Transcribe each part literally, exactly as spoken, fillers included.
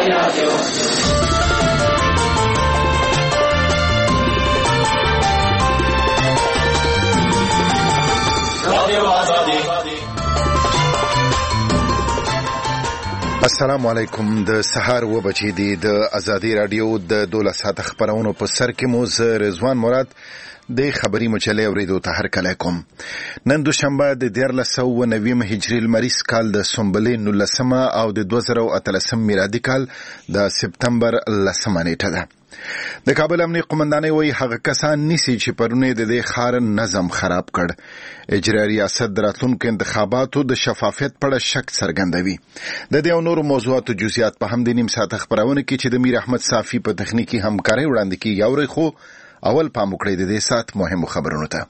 السلام علیکم. د سهار و بچی دی د ازادي رادیو د دولس ساعت خبرونو په سر کې مو ز رضوان مراد د خبري مچلې اوریدو ته هر کله کوم. نن دوشنبه د دیارلس سوه نوي هجري لمریز کال د سنبلې نولسمه او د دوه زره اتلسم میلادي کال د سپتمبر لسمه نیټه ده. د کابل امنیه قومندانۍ وایي هغه کسان نیسي چې پرونه د دې ښار نظم خراب کړ. اجرایي ریاست د راتلونکو انتخاباتو د شفافیت په اړه شک څرګندوي. د دې او نورو موضوعاتو جزئیات په همدې نیم ساعت خبرونه کې چې د میر احمد صافي په تخنیکی همکارۍ وړاندې کې یاوري خو اول پام وکړئ د دې سات مهمو خبرونو ته.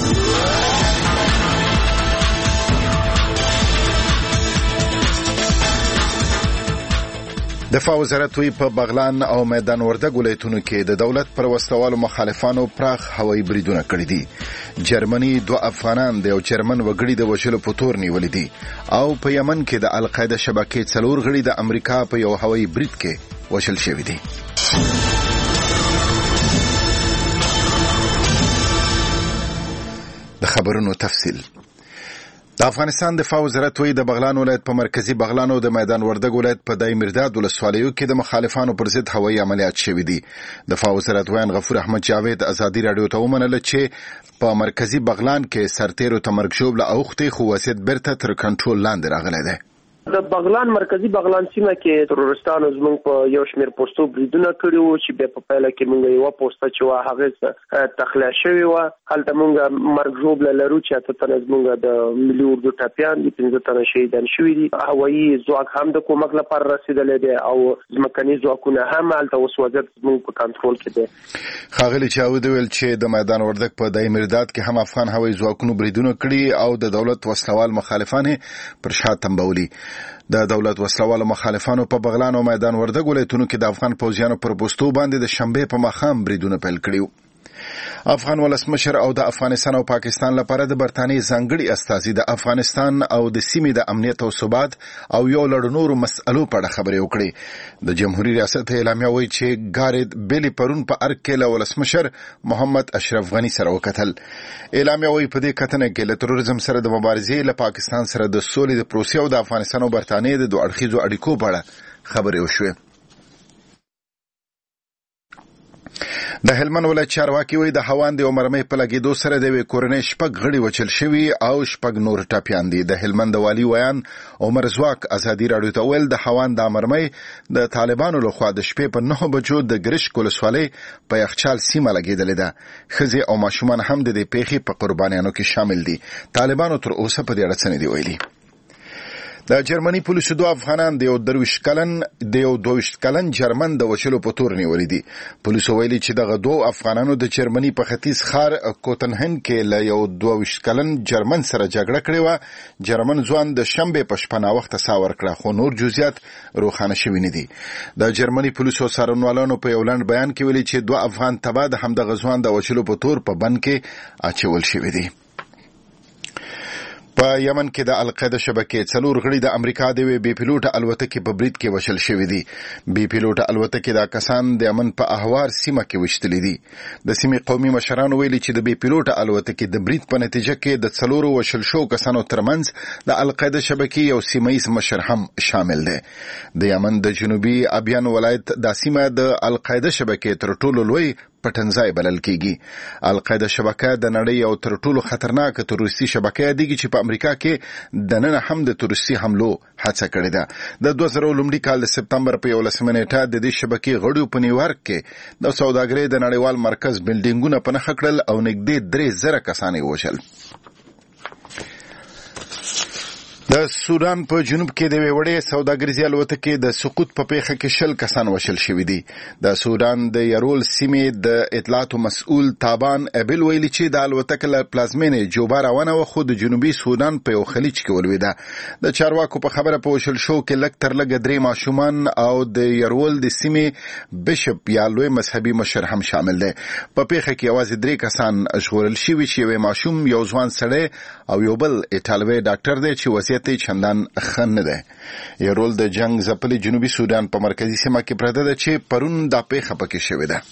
دفاع وزارت وی په بغلان او میدان وردګ ولایتونو کې د دولت پر وسلوالو مخالفانو پراخ هوایي بریدونه کړي دي. جرمني دوه افغانان د یو جرمن وګړي د وژلو په تور نیولې دي او په یمن کې د القاعده شبکې څلور غړي د امریکا په یو هوایي برید کې وژل شوي دي. د خبرونو تفصیل. د افغانستان دفاع وزارت وی د بغلان ولایت په مرکزی بغلان او د میدان وردګ ولایت په دای مرداد ولسوالیو کې د مخالفانو پر ضد هوایي عملیات شوي دي. دفاع وزارت ویان غفور احمد جاوید ازادي رادیو ته ومنله چې په مرکزی بغلان کې سرتیرو تمرګ شوبله اوختي خو وضعیت بیرته تر کنټرول لاندې راغلی دی. د بغلان مرکزی بغلان سیمه کې ترورستانو زموږ په یو شمیر پوسټو بریدونه کړي وو چې به په پایله کې موږ یو پوسټه چې وا هغه تخلیه شوی و. هلته موږ مرګ جوړ لرو چې ته تر زموږ د ملي اردو ټاپیان دي پنځه تنه شهیدان شوي دي. هوایي ځواک هم د کومک لپاره رسیدلی دی او ځمکني ځواکونه هم هلته اوس وضعیت زموږ په کنټرول کې دی. ښاغلي چاود ویل چې د میدان وردګ په دای مرداد کې هم افغان هوایي ځواکونو بریدونه کړي او د دولت وسلوال مخالفان پر شا تنبولي. د دولت وسلوالو مخالفانو په بغلان او میدان وردګ ولایتونو کې د افغان پوځیانو پر پوسټو باندې د شنبه په ماښام بریدونه پیل کړي. افغان ولسمشر او د افغانستان او پاکستان لپاره د برتانیې ځانګړي استازي د افغانستان او د سیمې د امنیت او ثبات او یو لړ نورو مسئلو په اړه خبرې وکړي. د جمهوریت ریاست اعلامیه وایي چې ګارید بیلی پرون په ارګ کې له ولسمشر محمد اشرف غنی سره وکتل. اعلامیه وایي په دې کتنه کې له تروریزم سره د مبارزې له پاکستان سره د سولې د پروسې او د افغانستان او برتانیې د دوه اړخیزو اړیکو په اړه خبرې وشوې. د هلمند ولایت چارواکي وایي د هوان د عمرمې په لګېدو سره د یوې کورنۍ شپږ غړي وچل شوي او شپږ نور ټاپیان دي. د هلمند والي ویان عمر زواک ازادي رادیو ته ویل د هوان د عمرمې د طالبانو لخوا د شپې په نهه بجو د ګرشک ولسوالۍ په یخچال سیمه لګېدلې ده. ښځې او ماشومان هم د دې پیښې په قربانیانو کې شامل دي. طالبانو تر اوسه په دې اړه څه نه دي ویلي. د جرمني پولیسو دوه افغانان د یو درویشت کلن د یو دویشت کلن جرمن د وژلو په تور نیولي دي. پولیسو ویلي چې دغه دوه افغانانو د جرمني په ختیځ ښار کوتنهن کې له یو دویشت کلن جرمن سره جګړه کړې وه. جرمن ځوان د شنبې په شپه ناوخته ساه ورکړه خو نور جزئیات روښانه شوي نه دي. د جرمني پولیسو څارنوالانو په یو لنډ بیان کې ویلي چې دوه افغان تباه د همدغه ځوان د وژلو په تور په بند کې اچول شوي دي. په یمن کې د القاعده شبکې څلور غړي د امریکا د یوې بې پیلوټه الوتکې په برید کې وژل شوي دي. بې پیلوټه الوتکې دا کسان د یمن په اهوار سیمه کې وشتلي دي. د سیمې قومي مشرانو ویلي چې د بې پیلوټه الوتکې د برید په نتیجه کې د څلورو وژل شوو کسانو ترمنځ د القاعده شبکې یو سیمه ییز مشر هم شامل دی. د یمن د جنوبي ابیان ولایت دا سیمه د القاعده شبکې تر ټولو لوی پټنځای بلل کیږي. القاعده شبکه د نړۍ یو تر ټولو خطرناک تروریستي شبکه دی چې په امریکا کې د نن هم د تروریستي حملو هڅه کړې ده. د دوه زره لومړي کال د سپتمبر په یولسمه نیټه د دې شبکې غړو په نیویارک کې د سوداګرۍ د نړیوال مرکز بلډینګونه په نښه کړل او نږدې درې زره کسان یې وژل. د سودان په جنوب کې د وړې سوداګریزي الوتکې د سقوط په پیښه کې شل کسان وژل شوي دي. د سودان د یرول سیمې د اطلاعاتو مسؤل تابان ابل ویلي چې د الوتکې له پلازمینې جوبا روانه وه خو د جنوبي سودان په یو خلیج کې ولوېده. د چارواکو په خبره په وژل شو کې لږ تر لږه درې ماشومان او د یرول د سیمې بشپ یا لوی مذهبي مشر هم شامل دی. په پیښه کې یوازې درې کسان ژغورل شوي چې یو ماشوم، یو ځوان سړی او یو بل ایټالوي ډاکټر دی چې وضعیت امنیت چندان ښه نه دی. یو د جنگ ځپلي جنوبي سودان په مرکزي سیمه کې پرته ده چې پرون دا پیښه پکې شوې ده.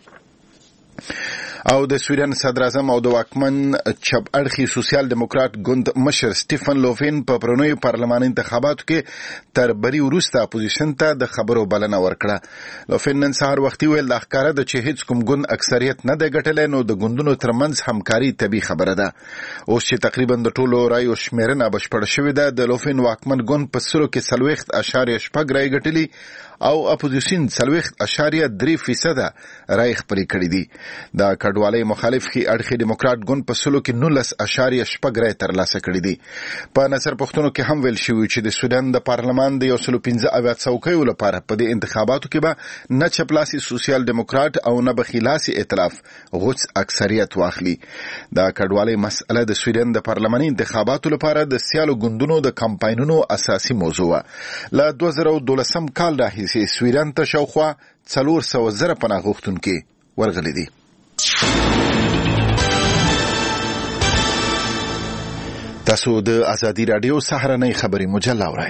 او د سویډن صدر اعظم او د واکمن چپ اړخي سوسیال ډیموکرات ګوند مشر سټیفن لوفین په پرونیو پارلماني انتخاباتو کې تر بری وروسته اپوزیشن ته د خبرو بلنه ورکړه. لوفین نن سهار وختي ویل د ښکاره ده چې هیڅ کوم ګوند اکثریت نه دی ګټلی، نو د ګوندونو ترمنځ همکاري طبیعي خبره ده. اوس چې تقریبا د ټولو رایو شمیرنه بشپړه شوې ده، د لوفین واکمن ګوند په سلو کې څلوېښت اعشاریه شپږ رایې ګټلي او اپوزیشن څلوېښت اعشاریه درې فیصده رایې خپلې کړې دي. د کډوالۍ مخالف ښي اړخي ډیموکرات ګوند په سلو کې نولس اعشاریه شپږ رایې ترلاسه کړې دي. په نظر پوښتنو کې هم ویل شوي چې د سوډان د پارلمان د یو سلو پنځه اویا څوکیو لپاره په دې انتخاباتو کې به نه چپلاسي سوسیال ډیموکرات او نه بخیلاسي ائتلاف غوڅ اکثریت واخلي. د کډوالۍ مسئله د سوډان د پارلماني انتخاباتو لپاره د سیالو ګوندونو د کمپاینونو اساسي موضوع وه. له دوه زره دولسم کال راهیسې سویډن ته شاوخوا څلور سوه زره پناه غوښتونکي ورغلي دي. تاسو د ازادي راډیو سهارنۍ خبري مجله اورئ.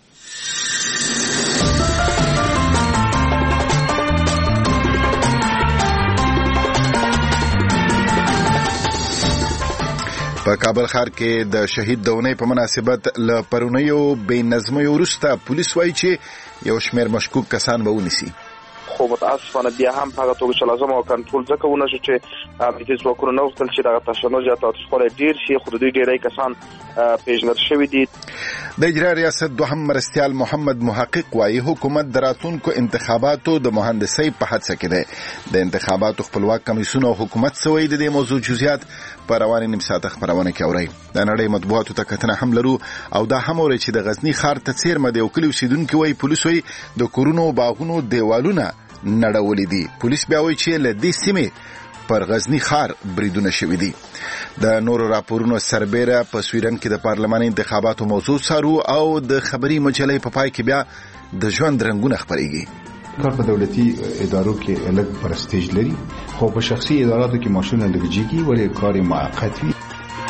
په کابل ښار کې د شهید د اونۍ په مناسبت له پرونیو بې نظمیو وروسته پولیس وایي چې یو شمېر مشکوک کسان به ونیسي. خو متاسفانه بیا هم هغه توګه چې لازم او کنټرول ځکه ونه شو چې امنیتي ځواکونه نه غوښتل چې دغه تشنج یا تاوتریخوالی ډېر شي، خو د دوی ډېری کسان پیژندل شوي دي. د اجرا ریاست دوهم مرستیال محمد محقق وایي حکومت د راتلونکو انتخاباتو د مهندسۍ په هڅه کې دی. د انتخاباتو خپلواک کمیسیون او حکومت څه وایي د دې موضوع جزئیات په روانې نیم ساعته خپرونه کې اورئ. د نړۍ مطبوعاتو ته کتنه هم لرو او دا هم اورئ چې د غزني ښار ته څیرمه د یو کلي اوسېدونکي وایي پولیس وایي د کورونو باغونو دیوالونه نړولي دي. پولیس بیا وایي چې له دې سیمې پر غزني ښار بریدونه شوي دي. د نورو راپورونو سربیره په سویډن کې د پارلماني انتخاباتو موضوع څارو او د خبري مجلې په پای کې بیا د ژوند رنګونه خپرېږي. کار په دولتي ادارو کې الګ پرستیج لري، خو په شخصي اداراتو کې ماشونه لګجیږي ولې کار موقت وي.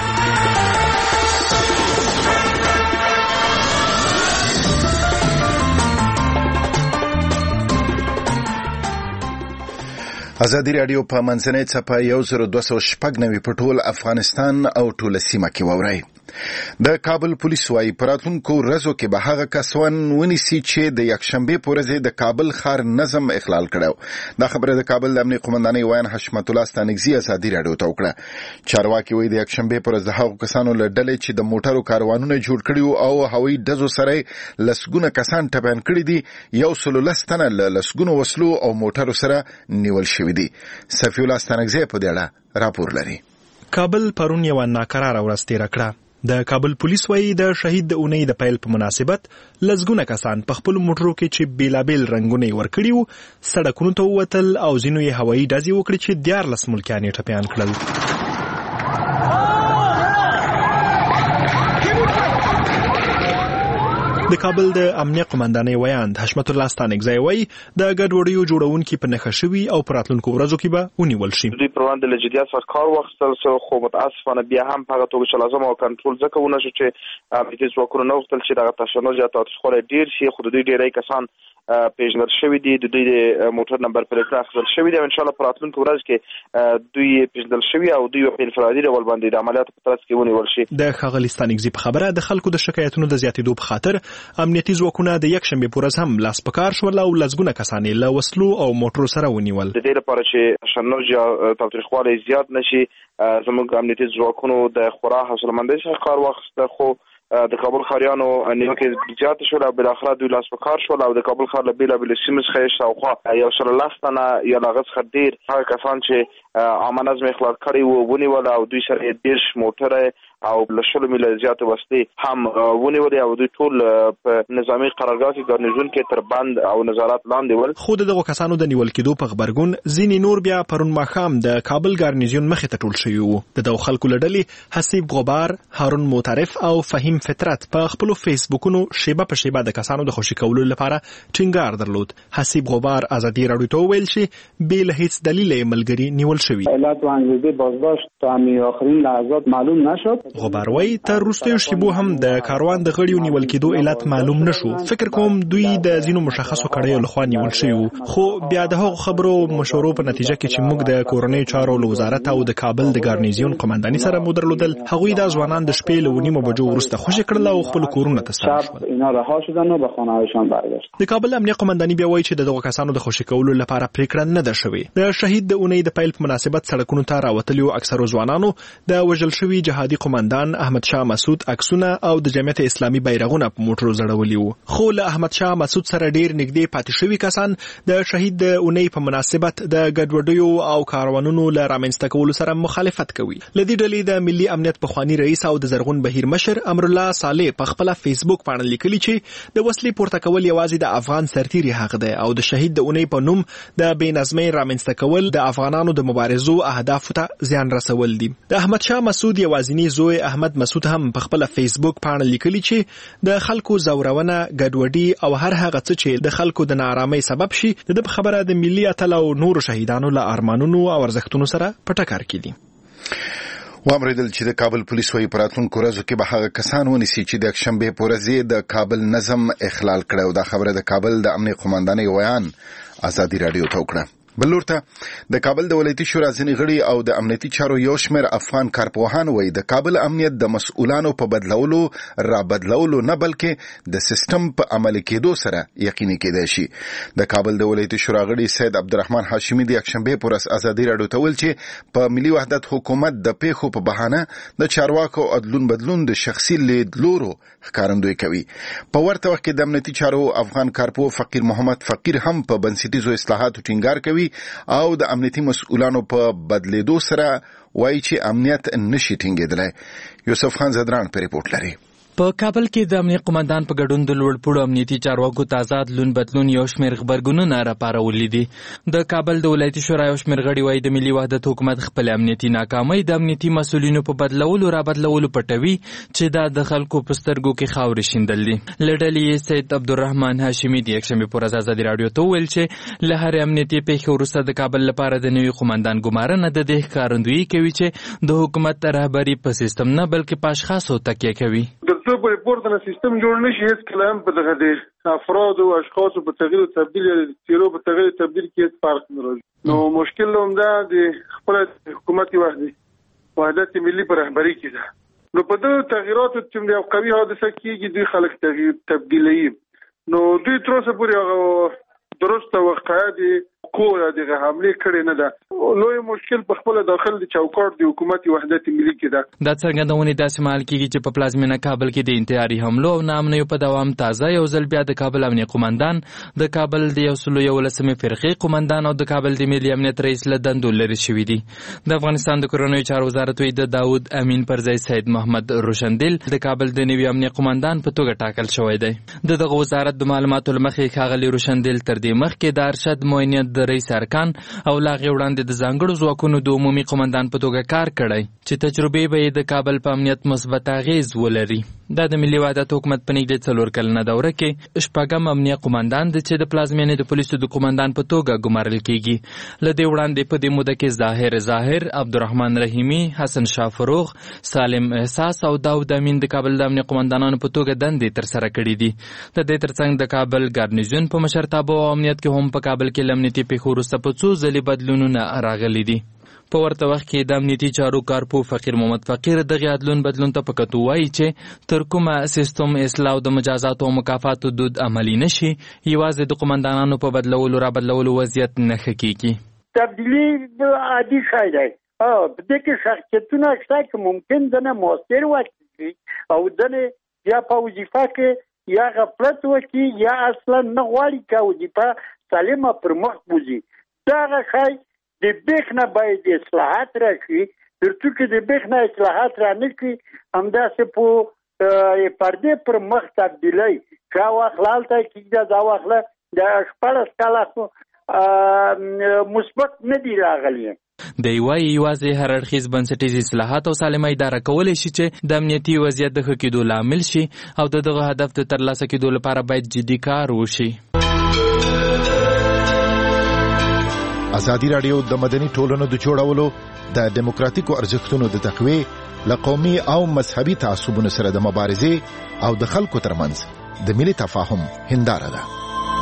ازادي راډیو په منځنۍ څپه یو زر دوه سوه شپږ نوي په ټول افغانستان او ټوله سیمه کې واورئ. د کابل پولیس وایي په راتلونکو ورځو کې به هغه کسان ونیسي چې د یکشنبې په ورځ د کابل ښار نظم اخلال کړی. دا خبره د کابل د امنیي قومندانۍ ویان حشمت الله ستانکزي ازادي راډیو ته وکړه. چارواکي وایي د یکشنبې په ورځ د هغو کسانو له ډلې چې د موټرو کاروانونه جوړ کړي او هوایي ډزو سره لسګونه کسان ټپیان کړي دي، یو سلو لس تنه له لسګونو وسلو او موټرو سره نیول شوي دي. صفي الله ستانکزي په دې اړه راپور لري. کابل پرون یو ناکراره ورځ تېره کړه. د کابل پولیس وایي د شهید د اونۍ د پیل په مناسبت لسګونه کسان په خپلو موټرو کې چې بیلابیل رنګونه یې ورکړي وو سړکونو ته ووتل او ځینو یې هوایي ډزې وکړې چې دیارلس ملکیان یې ټپیان کړل. د کابل د امنیه قومندانۍ ویاند حشمت الله ستانکزی وایي د ګډوډیو جوړونکي په نښه شوي او په راتلونکو ورځو کې به ونیول شي. دوی پر وړاندې له جدیت سره کار واخیستل شو، خو متاسفانه بیا هم هغه توګه چې لازم او کنټرول ځکه ونه شو چې امنیتي ځواکونه نه غوښتل چې دغه تشنج یا تاوتریخوالی ډېر شي، خو د دوی ډېری کسان پیژندل شوي دي. د دوی د موټر نمبر پلیټونه اخیستل شوي دي او انشاءالله په راتلونکو ورځ کې دوی پیژندل شوي او دوی په انفرادي ډول باندې د عملیاتو په ترڅ کې ونیول شي. د ښاغلي ستانکزي په خبره د خلکو د شکایتونو د زیاتېدو په خاطر امنیتي ځواکونه د یکشنبې په ورځ هم لاس په کار شول او لسګونه کسان یې له وسلو او موټرو سره ونیول. د دې لپاره چې تشنج یا تاوتریخوالی زیات نشي زموږ امنیتي ځواکونو د خورا حوصله‌مندۍ څخه کار واخیسته، خو د کابل ښاریانو نیوکې زیاتې شول او بالاخره دوی لاس په کار شول او د کابل ښار له بېلابېلو سیمو څخه یې شاوخوا یو سل لس تنه یا له هغه څخه ډېر هغه کسان چې عامه نظم اخلال کړی وو ونیول او دوی سره یې دېرش موټره او له شلو میله زیاتې وسلې هم ونیولې او دوی ټول په نظامي قرارګاه کې ګارنیزون کې تر بند او نظارت لاندې ول. خو د دغو کسانو د نیول کېدو په غبرګون ځینې نور بیا پرون ماښام د کابل ګارنیزون مخې ته ټول شوي وو. د دغو خلکو له ډلې حسیب غبار، هارون معترف او فهیم سالم فطرت په خپل فیسبوکونو شیبه په شیبه د کسانو د خوشی کولو لپاره ټینګار درلود. حسیب غبار ازادي راډیو ته ویل چې بل هیڅ دلیل ملګری نیول شوی. علت و انگیزه بازداشت تا همین آخرین لحظات معلوم نشد. غبار وایي تر وروستیو شیبو هم د کاروان د غړیو نیول کېدو علت معلوم نشو. فکر کوم دوی د ځینو مشخصو کړیو لخوا نیول شوی، خو بیا د هغو خبرو مشورو په نتیجه کې چې موږ د کورنۍ چارو وزارت او د کابل د ګارنیزیون قومنداني سره مو درلودل، هغوی د ځوانان د شپې له نیمو بجو وروسته خوشي کړل او خپل کورونه ته ستانه شول. اینا رها شدن او به خانه‌هایشان برگشت. د کابل امنیه قومنداني بیا وایي چې دغه کسانو د خوشي کولو لپاره پریکړه نه ده شوې. د شهید د اونۍ د پیل په مناسبت سړکونو ته راوتلیو اکثرو ځوانانو د وژل شوي جهادي قومندان احمد شاه مسعود عکسونه او د جمعیت اسلامي بیرغونه په موټرو زړولي وو. خو له احمد شاه مسعود سره ډیر نږدې پاتې شوي کسان د شهید د اونۍ په مناسبت د ګډوډیو او کاروانونو له رامنځته کولو سره مخالفت کوي. لدی ډلې د ملي امنیت پخوانی رئیس او د زرغون بهیر مشر امر الله صالح په خپل فیسبوک باندې لیکلي چې د وسلې پورته کول یوازې د افغان سرتیري حق دی او د شهید د اونۍ په نوم د بېنظمۍ رامنځته کول د افغانانو د مبارزو اهدافو ته زیان رسول دي. د احمد شاه مسعود یوازینی زوی احمد مسعود هم په خپل فیسبوک باندې لیکلي چې د خلکو زورونه ګډوډي او هر هغه څه چې د خلکو د ناارامۍ سبب شي د خبره د ملي اتل او نور شهیدانو له ارمانونو او ارزښتونو سره په ټکر کې دي. وامریدل چې د کابل پولیس وايي په راتلونکو ورځو کې به هغه کسان ونیسي چې د یکشنبې په ورځ د کابل نظم اخلال کړی او دا خبره د کابل د امنیه قومندانۍ ویان ازادي راډیو ته وکړه. بلورته د کابل د ولایتي شورا ځینې غړي او د امنیتي چارو یو شمېر افغان کارپوهان وایي د کابل امنیت د مسؤلانو په بدلولو را بدلولو نه بلکې د سیستم په عملي کېدو سره یقیني کېدای شي. د کابل د ولایتي شورا غړي سید عبدالرحمن هاشمي د یکشنبې په ورځ ازادي راډیو ته ویل چې په ملي وحدت حکومت د پیښو په بهانه د چارواکو عدلون بدلون د شخصي لیدلورو ښکارندویي کوي. په ورته وخت کې د امنیتي چارو افغان کارپوه فقیر محمد فقیر هم په بنسټیزو اصلاحاتو ټینګار کوي او د امنیتي مسؤلانو په بدلیدو سره وایي چې امنیت نشي ټینګېدلی. یوسف خان زدران په ریپورت لري. په کابل کې د امنیت قومندان په ګډون د لوړپوړو امنیتي چارواکو تازه لون بدلون یو شمېر خبرګونونه راپارولي دي. د کابل د ولایتي شورا یو شمېر غړي وایي د ملي وحدت حکومت خپل امنیتي ناکامۍ د امنیتي مسؤلینو په بدلولو را بدلولو پټوي چې دا د خلکو په سترګو کې خاورې شیندل دي. له ډلې سید عبدالرحمن هاشمي د یکشنبې په ورځ ازادي راډیو ته وویل چې له هرې امنیتي پیښې وروسته د کابل لپاره د نوي قومندان ګمارنه د دې ښکارندویي کوي چې د حکومت رهبري په سیستم نه بلکې په اشخاصو تکیه کوي. څو په ریپورت نه سیستم جوړ نشي هیڅ کله هم په دغه د افراد او اشخاصو په تغییر او تبدیل یا تیرو په تغییر او تبدیل کې هیڅ فرق نه راځي. نو مشکل هم دا د خپل حکومت وحدت وحدت ملي پر رهبري کې ده. نو په دغه تغییراتو چې یو قوي حادثه کېږي دوی خلک تغییر تبدیلوي. نو دوی تر اوسه پورې هغه درسته واقعه دي کوه دغه حمله کړې نه ده. لوی مشکل په خپل داخل د چوکاټ د حکومت وحدت ملي کې ده. دا څرګندونه داسې مهال کېږي چې په پلازمینه کابل کې د انتحاري حملو او ناامنیو په دوام تازه یو ځل بیا د کابل امنیه قومندان د کابل د یو سلو یولسمې فرقې قومندان او د کابل د ملي امنیت رئیس له دندو لرې شوي دي. د افغانستان د کورنیو چارو وزارت وایي د داود امین پر ځای سید محمد روشندل د کابل د نوي امنیه قومندان په توګه ټاکل شوی دی. د دغه وزارت د معلوماتو له مخې ښاغلي روشندل تر دې مخکې د ارشد معاونیت د رئیس ارکان او لاغې وړاندې د ځانګړو ځواکونو د عمومي قومندان په توګه کار کړی چې تجربې به یې د کابل په امنیت مثبت اغیز ولري. دا د ملي وحدت حکومت په نږدې څلور کلنه دوره کې شپږم امنیه قومندان دی چې د پلازمینې د پولیسو د قومندان په توګه ګمارل کېږي. له دې وړاندې په دې موده کې ظاهر ظاهر، عبدالرحمن رحیمي، حسن شاه فروغ، سالم احساس او داود امین د کابل د امنیه قومندانانو په توګه دندې ترسره کړي دي. د دې ترڅنګ د کابل ګارنیزیون په مشرتابه او امنیت کې هم په کابل کې له امنیتي پیښو وروسته په څو ځلې بدلونونه راغلي دي. په ورته وخت کې د امنیتي چارو کارپوه فقیر محمد فقیر دغه عدلون بدلون ته په کتو وایي چې تر کومه سیستم اصلاح او د مجازاتو او مکافاتو دود عملي نشي یوازې د قومندانانو په بدلولو را بدلولو وضعیت نه ښه کېږي. تبدیلي عادي شی دی. په دې کې شخصیتونه شته چې ممکن دنه مؤثر واقعي او دنه یا په وظیفه کې یا غفلت وکړي یا اصلا نه غواړي چې وظیفه سالمه پر مخ بوځي. دغه شی د بېخنه باید اصلاحات راشي. تر څو چې د بېخنه اصلاحات را نه شي همداسې په پردې پر مخ تبدیلی چا واخله هلته کېږده دا واخله د شپاړس کاله مثبت نه دي راغلي. د یوای یوازې هر اړخیز بنسټیز اصلاحات او سالمه اداره کولای شي چې د امنیتي وضعیت د ښه کېدو لامل شي او د دغه هدف د ترلاسه کېدو لپاره باید جدي کار وشي. ازادي راډیو د مدني ټولنو د جوړولو د دیموکراتیکو ارزښتونو د تقویې له قومي او مذهبي تعصبونو سره د مبارزې او د خلکو ترمنځ د ملي تفاهم هنداره ده.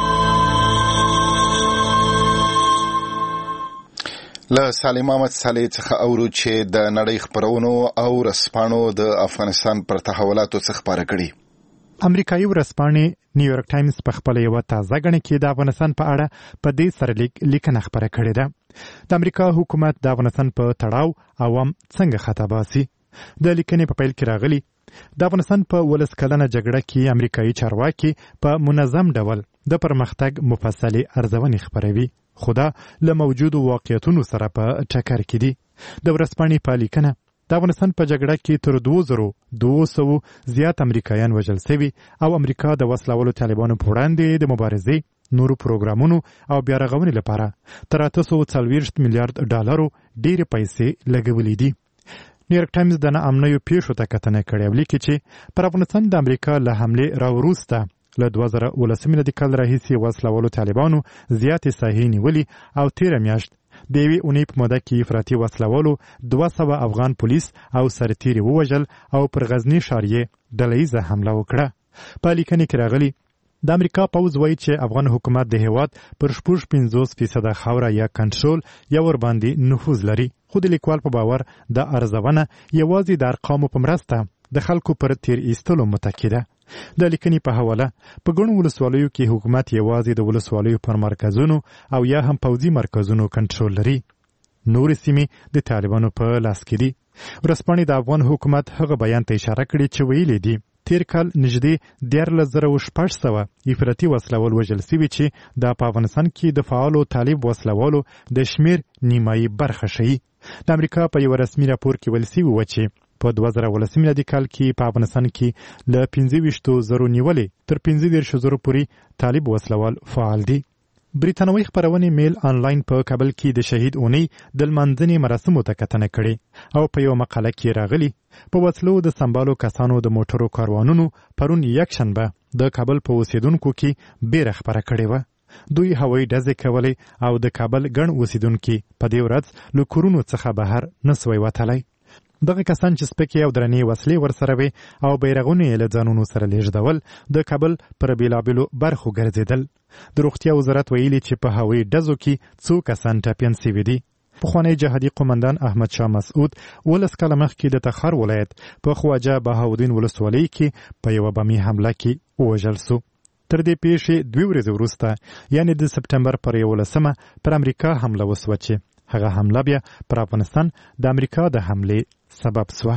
له سالم احمد صالح څخه اورو چې د نړۍ خبرونو او رسپانو د افغانستان پر تحولاتو څخه خبره کړي. امریکایي ورځپاڼې نیویارک ټایمز په خپل یو تازه غړنه کې د افغانستان په اړه په دې سره لیکنه خبره کړې ده. د امریکا حکومت د افغانستان په تړاو عوام څنګه خطا باسي. د لیکنې په پیل کې راغلي د افغانستان په ولس کلنه جګړه کې امریکایي چارواکي په منظم ډول د پرمختګ مفصلي ارزونې خبروي، خو دا له موجودو واقعیتونو سره په ټکر کې دي. د ورځپاڼې په لیکنه د افغانستان په جګړه کې تر دوه زره دوه سوه زیات امریکایان وژل شوي او امریکا د وسلوالو طالبانو په وړاندې د مبارزې نورو پروګرامونو او بیا رغونې لپاره تر اته سوه څلوېښت میلیارډ ډالرو ډېرې پیسې لګولې دي. نیویارک ټایمز د ناامنیو پیښو ته کتنه کړې او لیکي چې پر افغانستان د امریکا له حملې راوروسته له دوه زره اوولسم میلادي کال راهیسې وسلوالو طالبانو زیاتې ساحې نیولې او تېره میاشت د یوې اونۍ په موده کې افراطي وسلوالو دوه سوه افغان پولیس او سرتیري ووژل او پر غزني ښار یې ډله ییزه حمله وکړه. په لیکنې کې راغلي د امریکا پوځ وایي چې افغان حکومت د هېواد پر شپږ پنځوس فیصده خاوره یا کنټرول یا ورباندې نفوذ لري، خو د لیکوال په باور د ارزونه یوازې د ارقامو په مرسته د خلکو پر تیر ایستلو متکي ده. د لیکنې په حواله په ګڼو ولسوالیو کې حکومت یوازې د ولسوالیو پر مرکزونو او یا هم پوځي مرکزونو کنټرول لري. نورې سیمې د طالبانو په لاس کې دي. ورځپاڼې د افغان حکومت هغه بیان ته اشاره کړې چې ویلي دي تیر کال نږدې دیارلس زره شپږ سوه افراطي وسلوال وژل شوي چې د په افغانستان کې د فعالو طالب وسلوالو د شمیر نیمایي برخه ښیي. د امریکا په یو رسمي راپور کې ویل شوي وه چې په دوه زره اوولسم میلادي کال کې په افغانستان کې له پنځه ویشتو زرو نیولې تر پنځه دېرش زرو پورې طالب وسلوال فعال دي. بریتانوي خپرونې میل آنلاین په کابل کې د شهید اونۍ د لمانځنې مراسمو ته کتنه کړې او په یو مقاله کې راغلي په وسلو د سمبالو کسانو د موټرو کاروانونو پرون یکشنبه د کابل په اوسیدونکو کې بیره خپره کړې وه. دوی هوایي ډزې کولې او د کابل ګڼ اوسیدونکي په دې ورځ له کورونو څخه بهر نسوی وتلی. دغه کسان چې سپکې او درنې وسلې ورسره وې او بیرغونه یې له ځانونو سره لیږدول د کابل پر بېلابېلو برخو ګرځېدل. د روغتیا وزارت ویلي چې په هوایي ډزو کې څو کسان ټپیان سوي دي. پخوانی جهادي قومندان احمد شاه مسعود ولس کاله مخکې د تخار ولایت په خواجه بهاودین ولسوالۍ کې په یوه بمي حمله کې ووژل سو. تر دې پیښې دوې ورځې وروسته یعنې د سپټمبر پر یولسمه پر امریکا حمله وسوه چې هغه حمله بیا پر افغانستان د امریکا د حملې سبب سوه.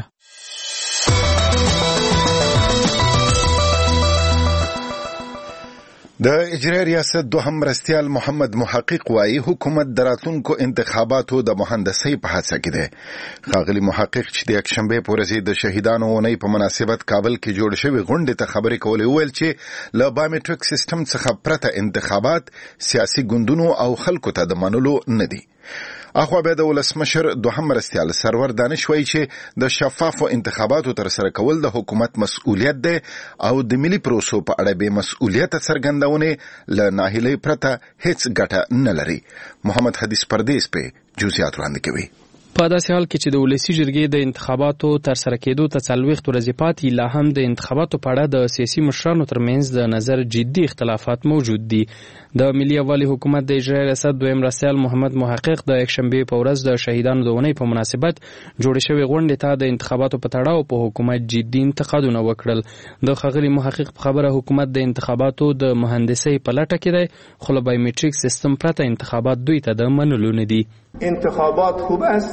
د اجرایي ریاست دوهم مرستیال محمد محقق وايي حکومت د راتلونکو انتخاباتو د مهندسۍ په هڅه کې دی. ښاغلي محقق چې د یکشنبې په ورځ د شهیدانو اونۍ په مناسبت کابل کې جوړ شوې غونډې ته خبرې کولې وویل چې له بایومټریک سیستم څخه پرته انتخابات سیاسي ګوندونو او خلکو ته د منلو نه دي. اخوا بیا د ولسمشر دوهم مرستیال سرور دانش وایي چې د شفافو انتخاباتو ترسره کول د حکومت مسؤلیت دی او د ملي پروسو په اړه بې مسؤلیته څرګندونې له ناهیلۍ پرته هیڅ ګټه نه لري. محمد حدیث پردیس په جزئیات وړاندې کوي. په داسې حال کې چې د ولسی جرګې د انتخاباتو ترسره کېدو ته څلوېښت ورځې پاتې لا هم د انتخاباتو په اړه د سیاسي مشرانو ترمنځ د نظر جدي اختلافات موجود دي. د ملي یووالي حکومت د اجرایي ریاست دویم مرستیال محمد محقق د یکشنبې په ورځ د شهیدانو د اونۍ په مناسبت جوړې شوې غونډې ته د انتخاباتو په تړاو په حکومت جدي انتقادونه وکړل. د ښاغلي محقق په خبره حکومت د انتخاباتو د مهندسۍ په لټه کې دی، خو له بایومټریک سیستم پرته انتخابات دوی ته د منلو نه دي. انتخابات خوب است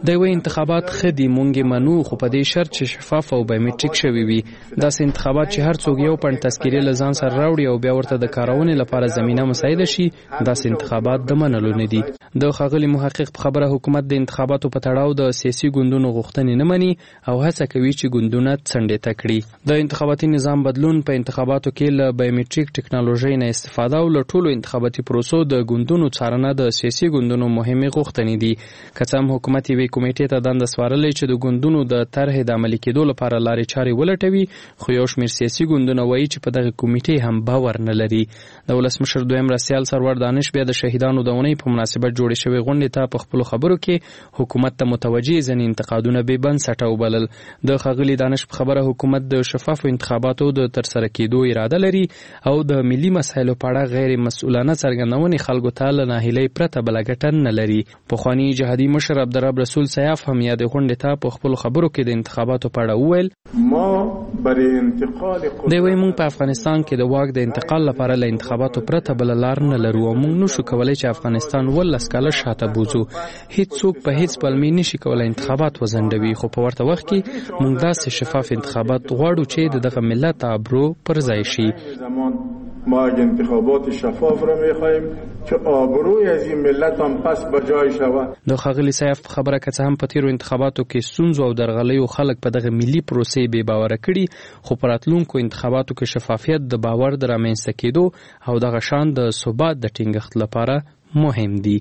د وی انتخابات خدي مونږه منو خو په دې شرط چې شفاف او بایومټریک شوي وي. داسې انتخابات چې هر څوک یو پړ تذکیره لزان سره راوړي او بیا ورته د کارونې لپاره زمينه مساعده شي، داسې انتخابات د منلو نه دي. د ښاغلي محقق په خبره حکومت د انتخاباتو په تړاو د سیاسي ګوندونو غوښتنې نه مني او هڅه کوي چې ګوندونه څنډې تکړي. د انتخاباتي نظام بدلون په انتخاباتو کې له بایومټریک ټکنالوژي نه استفاده او له ټولو انتخاباتي پروسو د ګوندونو څارنه د سیاسي ګوندونو مهمه غوښتنې دي. که څه هم حکومت یې کمیټې ته دنده سپارلې چې د ګوندونو د طرحې د عملي کېدو لپاره لارې چارې ولټوي، خو یو شمېر سیاسي ګوندونه وایي چې په دغه کمیټې هم باور نه لري. د ولسمشر دویم رسیال سرور دانش بیا د شهیدانو د اونۍ په مناسبت جوړې شوې غونډې ته په خپلو خبرو کې حکومت ته متوجه ځینې انتقادونه بې بنسټه وبلل. د ښاغلي دانش په خبره حکومت د شفافو انتخاباتو د ترسره کېدو اراده لري او د ملي مسایلو په اړه غیر مسؤلانه څرګندونې خلکو ته له ناهیلۍ پرته بله ګټه نه لري. پخواني جهادي مشر عبدالرب رسول سیاف هم یاد غونډې ته په خپل خبرو کې د انتخاباتو په اړه وویل، ما برای انتقال دی وایي موږ په افغانستان کې د واک د انتقال لپاره له انتخاباتو پرته بله لار نه لرو او موږ نشو کولی چې افغانستان ولس کاله شاته بوځو. هیڅوک په هیڅ پلمې نشي کولی انتخابات وځنډوي، خو په ورته وخت کې موږ داسې شفاف انتخابات غواړو چې د دغه ملت آبرو پر ځای شي. ما انتخابات شفاف را می‌خواهیم که آبروی از این ملت هم پس به جای شود. د ښاغلي سیاف په خبره که څه هم په تیرو انتخاباتو کې ستونزو او درغلیو خلک په دغه ملي پروسې بې باوره کړي، خو په راتلونکو انتخاباتو کې شفافیت د باور د رامنځته کېدو او دغه شان د ثبات د ټینګښت لپاره مهم دي.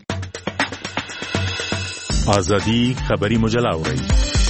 ازادي خبري مجله اوري.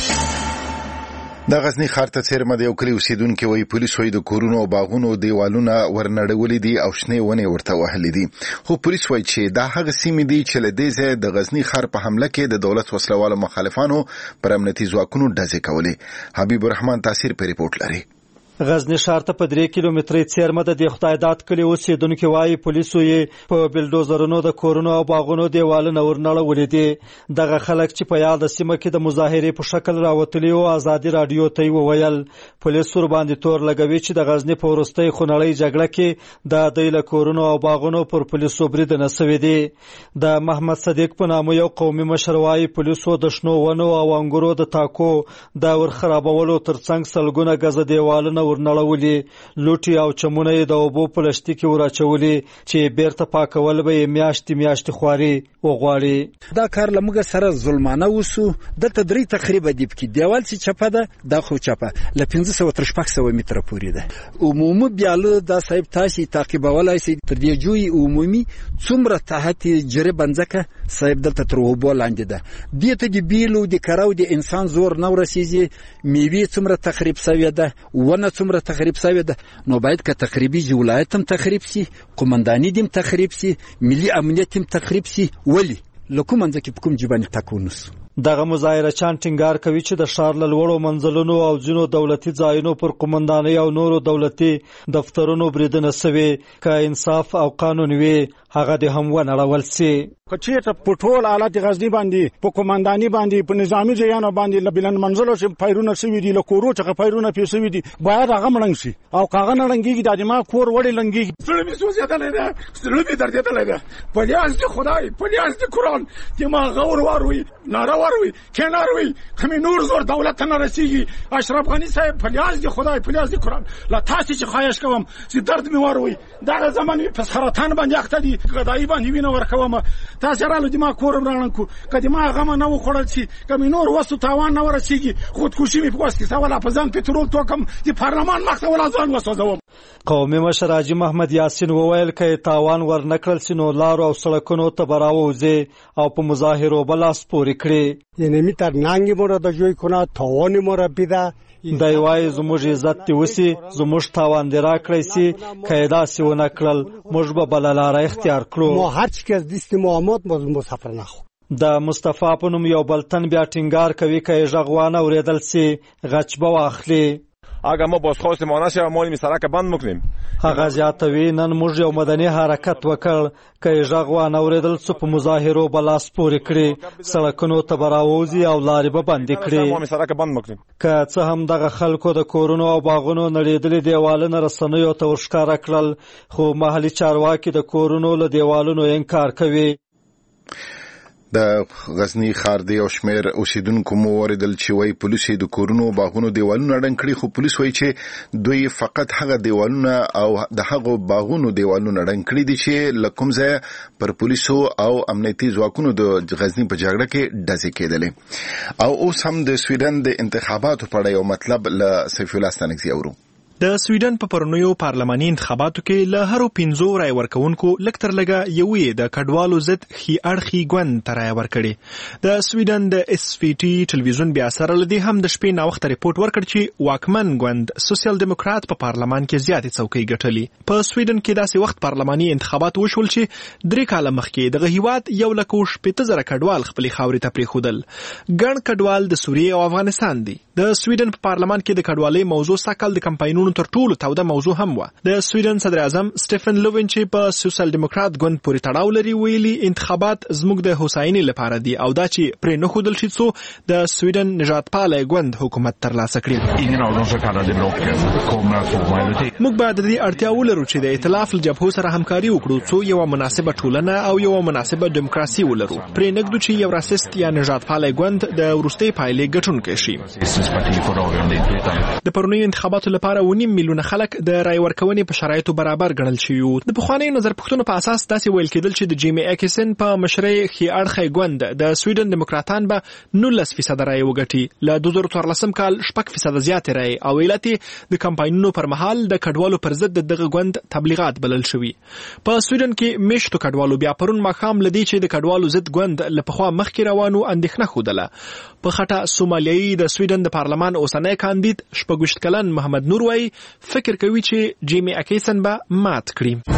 د غزنی ښار ته څیرمه د یو کلي اوسیدونکي وایي پولیس وایي د کورونو او باغونو دیوالونه ورنړولي دي او شنې ونې ورته وهلي دي، خو پولیس وایي چې دا هغه سیمې دي چې له دې ځایه د غزنی ښار په حمله کې د دولت وسلوالو مخالفانو پر امنیتي ځواکونو ډزې کولې. حبیب الرحمن تاثیر په ریپورت لري. غزنی ښار ته په درې کیلومترۍ څیرمه د دې خدای داد کلي اوسیدونکي وایي پولیسو یې په بلډوزرونو د کورونو او باغونو دیوالونه ورنړولي دي. دغه خلک چې په یاده سیمه کې د مظاهرې په شکل راوتلي او ازادي راډیو ته یې وویل پولیس ور باندې تور لګوي چې د غزنی په وروستۍ خونړۍ جګړه کې د دوی له کورونو او باغونو پر پولیسو بریدونه سوي دي. د محمد صدیق په نامه یو قومي مشر وایي پولیسو د شنو ونو او انګورو د تاکو د ورخرابولو ترڅنګ سلګونه غزه دیوالونه ورنړولي، لوټي او چمونه د اوبو په لشتي کې ورچولي چې بیرته پاکول به میاشتې میاشتې خواري وغواړي. دا کار لمغه سره ظلمانه وسو د تدری تقریبا دی کې دیوال چې چپه ده د خو چپه ل پنځه سوه تر شپږ سوه متره پورې ده. عمومي بیاله د صاحب تاسو تعقیبولای سي تر دې جوی عمومي څومره تحت جری بنځکه صاحب دلته تر وبو لاندې ده. دې ته دی بیلو د کراو د انسان زور نو رسیږي، میوي څومره تخریب شوی ده، ونه څومره تخریب شوی ده. نو باید که تخریبي ولایت هم تخریب سي، قومنداني دیم تخریب سي، ملي امنیت هم تخریب سي، ولی لکه منځ کې په کوم جبانه تکونس. دغه مظاهره چان ټینګار کوي چې د ښار له لوړو منزلونو او ځینو دولتي ځایونو پر قومندانۍ او نورو دولتي دفترونو بریدونه سوي، که انصاف او قانون وي هغه د هم ونړول سي. کچېته په ټول حالت غزنی باندې په قومنداني باندې په نظامی ځایانو باندې لبلن منزلو چې پایرونه سوي دي، له کورو څخه پایرونه پیسوي دي، باید هغه مړنګ شي او کاغه نړنګيږي د دماغ کور وړي لنګيږي. سره می سوځېدلې ده، سره می درځېدلې ده. په لیاز دي خدای، په لیاز دي قرآن دماغ غور واروي ناره واروي کناروي کمی نور زور دولت نه رسیږي. اشرف غنی صاحب په لیاز دي خدای، په لیاز دي قرآن لا تاسو چې خواهش کوم چې درد می واروي دا زمانه په سرطان باندې اخته دي غدای باندې وینه ورکوم. تاسو رالو دماغ کور برانکو کدیما غم نه وخړل شي، کمی نور وسو تاوان نه ورسیږي، خودکشي می پوس کی سواله په ځان پټرول توکم د پارلمان مخته ولا ځان وسوځوم. قومي مشر حاجي محمد یاسین وویل که تاوان ورنکړل سي نو لارو او سړکونو ته براوځي او په مظاهرو بلاس پوري کړي. یعنی می تر نانګي مور د جوړ کنه توان مور پیدا دای وای زموږ عزت دی وسی زموږ تاوان دی را کړی سي کایدا سی ونه کړل موږ به بل لار اختیار کړو. مو هر څه د استعمامات مو مسافر نه خو د مصطفی په نوم یو بلتن بیا ټینګار کوي که ژغوانه اوریدل سي غچ به واخلي. اگر ما بازخواست ما نشه ما این سرک بند میکنیم. هغه زیاتوي نن موږ یو مدني حرکت وکړ که ژغوانه اوریدل څه په مظاهرو بلاس پورې کړي، سړکونو ته براوځي او لارې به بندې کړي. که څه هم دغه خلکو د کورونو او باغونو نړېدلي دیوالونه رسنیو ته ورښکاره کړل، خو محلي چارواکي د کورونو له دیوالونو انکار کوي. د غزنی ښار د یو شمېر اوسیدونکو مو وریدل چې وایي پولیسو د کورونو باغونو دیوالونه ړنګ کړي، خو پولیس وایي چې دوی فقط هغه دیوالونه او د هغو باغونو دیوالونه ړنګ کړي دي چې له کوم ځایه پر پولیسو او امنیتي ځواکونو د غزنی په جګړه کې ډزې کېدلې. او اوس هم د سویډن د انتخاباتو په اړه یو مطلب له سیف الله ستانکزي اورو. د سویډن په پرونیو پارلماني انتخاباتو کې له هرو پنځو رای ورکونکو لکتر لګه یوې د کډوالو ضد خي اړخي ګوند تر رای ورکړي. د سویډن د اس وی ټي ټلویزیون بیا سره لدی هم د شپې نا وخت ریپورت ورکړ چې واکمن ګوند سوسیال دیموکرات په پارلمان کې زیاتې څوکۍ ګټلې. په سویډن کې داسې وخت پارلماني انتخابات وشول چې درې کاله مخکې دغه هیواد یو لک او شپېته زره کډوال خپلې خاورې ته پرېښودل. ګڼ کډوال د سوریې او افغانستان دي. د سویډن په پارلمان کې د کډوالۍ موضوع ساکل د کمپاینونو تر ټولو توده موضوع هم و. د سویډن صدر اعظم سټيفن لووین چې په سوسیال دیموکرات ګوند پورې تړاو لري ویلي انتخابات زموږ د هوساینې لپاره دي او دا چې پرې نه ښودل شي څو د سویډن نجات پاله ګوند حکومت ترلاسه کړي. موږ باید د دې اړتیا ولرو چې د ائتلاف له جبهو سره همکاري وکړو څو یو مناسبه ټولنه او یو مناسبه دیموکراسي ولرو. پرې نګدو چې یو راسست یا نجات پاله ګوند د وروستۍ پایلې ګټونکی شي. د پرونیو انتخاباتو لپاره ونیم میلیونه خلک د رای ورکونې په شرایطو برابر ګڼل شوي وو. د پخوانیو نظر پوښتنو په اساس داسې ویل کېدل چې د جیمی اکسن په مشرۍ خي اړخی ګوند د سویډن دیموکراتان به نولس فیصد رای وګټي. له دوه زره څوارلسم کال شپږ فیصد زیاتې رای او علت د کمپاینونو پر مهال د کډوالو پر ضد دغه ګوند تبلیغات بلل شوي. په سویډن کې میشتو کډوالو بیا پرون ماښام لدی چې د کډوالو ضد ګوند له پخوا مخکې روانو اندېښنه ښودله. په خټه سومالیایي د سویډن د پارلمان اوسنی کاندید شپږویشت کلن محمد نور وایي فکر کوي چې جیمی اکیسن به مات کړي.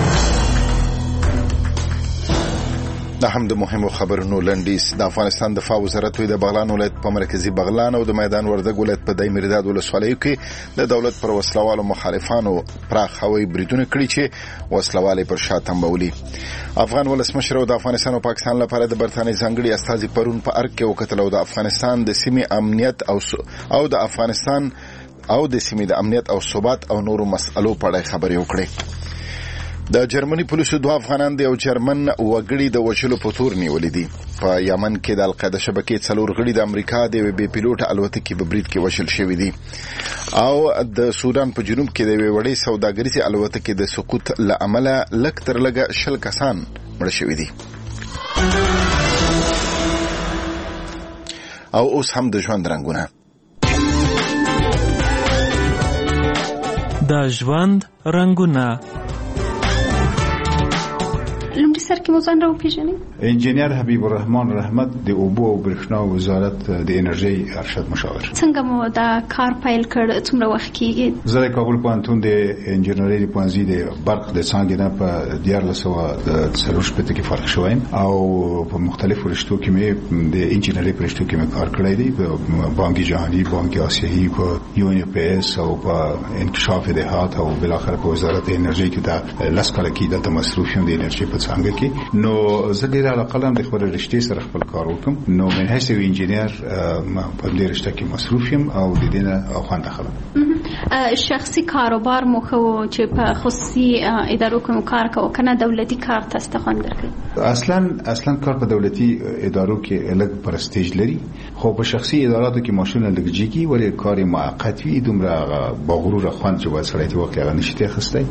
دا هم د مهمو خبرونو لنډیز. د افغانستان دفاع وزارت د بغلان ولایت په مرکزی بغلان او د میدان وردګ ولایت په دایمي رداد ولسوالیو کې د دولت پر وسلوالو مخالفانو پراخ هوایي بریدونه کړي چې وسلوالې پر شا تمبولي. افغان ولسمشر او د افغانستان او پاکستان لپاره د برتانیې ځانګړي استازي پرون په ارګ کې وکتل او د افغانستان د سیمې امنیت او او د افغانستان او د سیمې د امنیت او ثبات او نورو مسئلو په اړه خبرې وکړې. د جرمني پولیسو دوه افغانان د یو جرمن وګړي د وژلو په تور نیولې دي. په یمن کې د القاعده شبکې څلور غړي د امریکا د یوې بې پیلوټه الوتکې په برید کې وژل شوي دي. او د سودان په جنوب کې د یوې وړې سوداګریزې الوتکې د سقوط له امله لږ تر لږه شل کسان مړه شوي دي. او اوس هم د ژوند رنګونه. د ژوند رنګونه. لومړی سر کې مو ځان راوپېژنئ. انجینیر حبیب الرحمن رحمت د اوبو او برېښنا وزارت د انرژۍ ارشد مشاور. څنګه مو دا کار پیل کړ؟ څومره وخت کېږي؟ زه د کابل پوهنتون د انجینرۍ د پوهنځي د برق د څانګې نه په دیارلس سوه د څلور شپېته کې فارغ شوی او په مختلفو رشتو کې مې د انجینرۍ په رشتو کې مې کار کړی دی. په بانک جهاني، بانک آسیایي، په یو ان پی اس او په انکشاف دهات او بالاخره په وزارت انرژۍ کې د لس کاله کې دلته مصروف یم د انرژۍ په څانګه کې. نو زه ډېر علاقه لرم د خپل رشتې سره خپل کار وکړم. نو من حیث یو انجینر په دې رشته کې مصروف یم او د دې نه خوند اخلم. شخصي کاروبار مو خو چې په خصوصي ادارو کې مو کار کوو کنه دولتي کار تاسو ته خوند درکوي؟ اصلا اصلا کار په دولتي ادارو کې لږ پرستیج لري، خو په شخصي اداراتو کې ماشونه لږ جګي ولې کار موقت وي. دومره باغرور خوند چې باید سړی ته واقعا نشته اخیستی.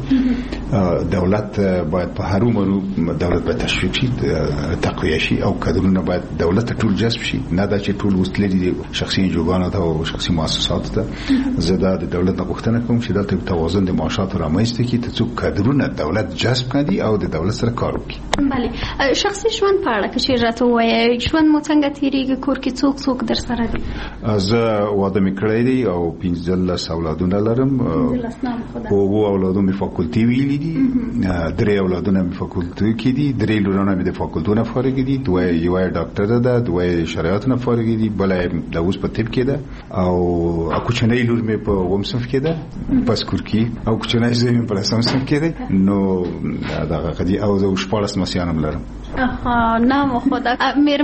دولت باید په هرو مرو دولت به تشویق شي، تقویه شي او کادرونه باید دولت ټول جذب شي، نه دا چې ټول وستلې دي شخصي انجوګانو ته او شخصي مؤسساتو ته. زه دا د دولت نه غوښتنه کوم چې دلته توازن د معاشاتو رامنځته کړي ترڅو کادرونه دولت جذب کړي او د دولت سره کار وکړي. بله، شخصي ژوند په اړه که چېرې راته ووایې ژوند مو څنګه تېرېږي؟ کور کې څوک څوک در سره دي؟ زه واده مې کړی دی او پنځلس اولادونه لرم. اووه اولادونه مې فاکولتي ویلي دي، درې اولادونه مې فاکولتي کې دي، درې لورونه مې د فاکولتو نه فارغ دي، دوه یوه ډاکټره ده، دوه شرایطو نه فارغ دي، بله د اوس په طب کې ده او کوچنۍ لور مې په اووم صنف کې ده په سکور کې او کوچنۍ زوی مې په لسم صنف کې دی. نو دغه قضیې او زه شپاړس لمسیان هم لرم. آها، نام خدا.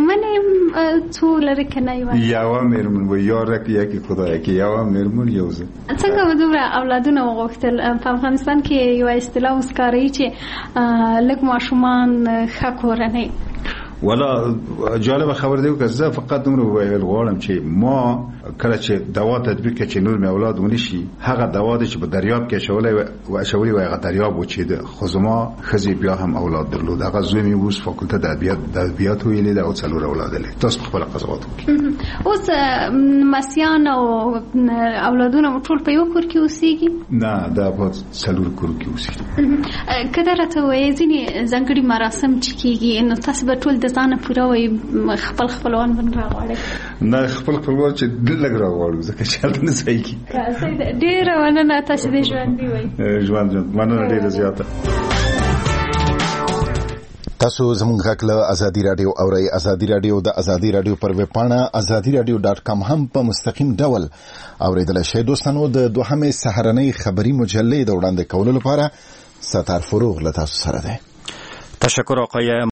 مېرمنې څو لري که نه یوه؟ یوه مېرمن و یاره کې یکې خدای کې یوه مېرمن یو زه. څنګه به دومره اولادونه وغوښتل؟ په افغانستان کې یوه اصطلاح اوس کاروي چې لږ ماشومان ښه کورنۍ. ولا جالب خبر دی که زه فقط دومره ویل غواړم چې ما کله چې دوا تطبیق کړي چې نور مې اولاد ونشي هغه دوا چې په دریاب کې شولې و شولې و هغه دریاب و چې خو زما خزي بیا هم اولاد درلود هغه زوی مې اوس فاکولته د ادبیات د ادبیات ویلې دا او څلور اولاد لري تاسو خپل قضاوت وکړئ اوس مسیان او اولادونه ټول په یو کور کې اوسېږي نه دا په څلور کور کې اوسېږي کله راته وایي ځینې ځانګړي مراسم چې کېږي نو تاسو به ټول د ځانه پوره وایي خپل خپلوان به راغواړئ نه خپل خپلوان چې لږ راغواړو ځکه چې هلته نه ځای کېږي ډېره مننه تاسو دې ژوندي وایي ژوند ژوند مننه ډېره زیاته تاسو زموږ غږ له ازادي رادیو اورئ ازادي رادیو د ازادي رادیو پر ویب پاڼه ازادي رادیو ډاټ کام هم په مستقیم ډول اوریدل شئ. دوستانو د دوهمې سهارنۍ خبری مجلې د وړاندې کولو لپاره ستار فروغ له تاسو سره ده. تشکر آقای